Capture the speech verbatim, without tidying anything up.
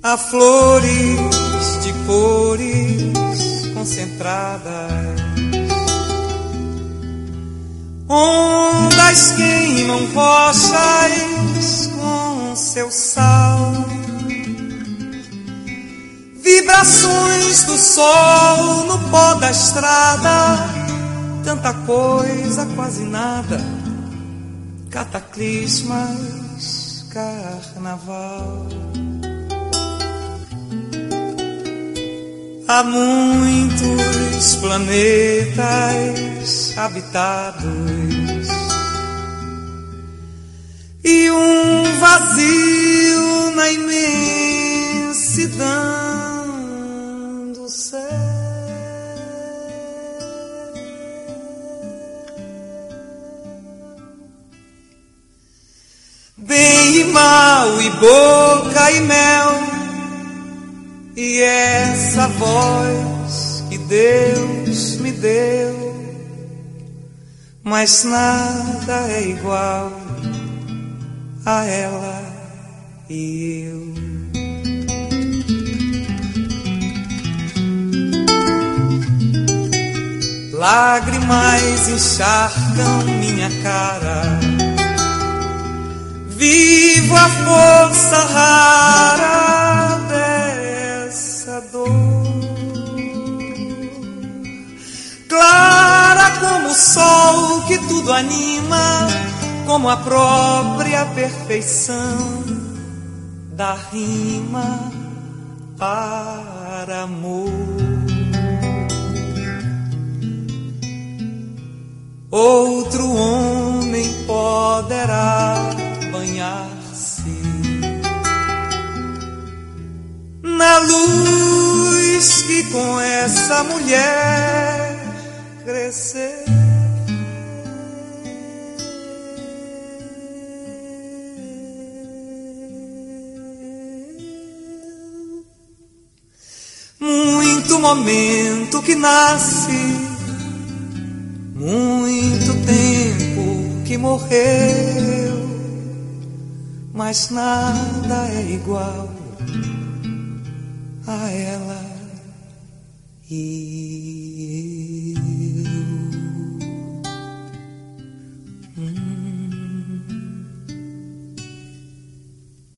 há flores de cores concentradas, ondas queimam rochas com seu sal, vibrações do sol no pó da estrada, tanta coisa, quase nada, cataclismas, carnaval. Há muitos planetas habitados e um vazio na imensidão do céu. Bem e mal, e boca e mel, e essa voz que Deus me deu, mas nada é igual a ela e eu. Lágrimas encharcam minha cara, vivo a força rara dessa dor, clara como o sol que tudo anima, como a própria perfeição da rima para amor. Outro homem poderá banhar-se na luz que com essa mulher cresceu. Muito momento que nasce, muito tempo que morreu, mas nada é igual a ela e eu.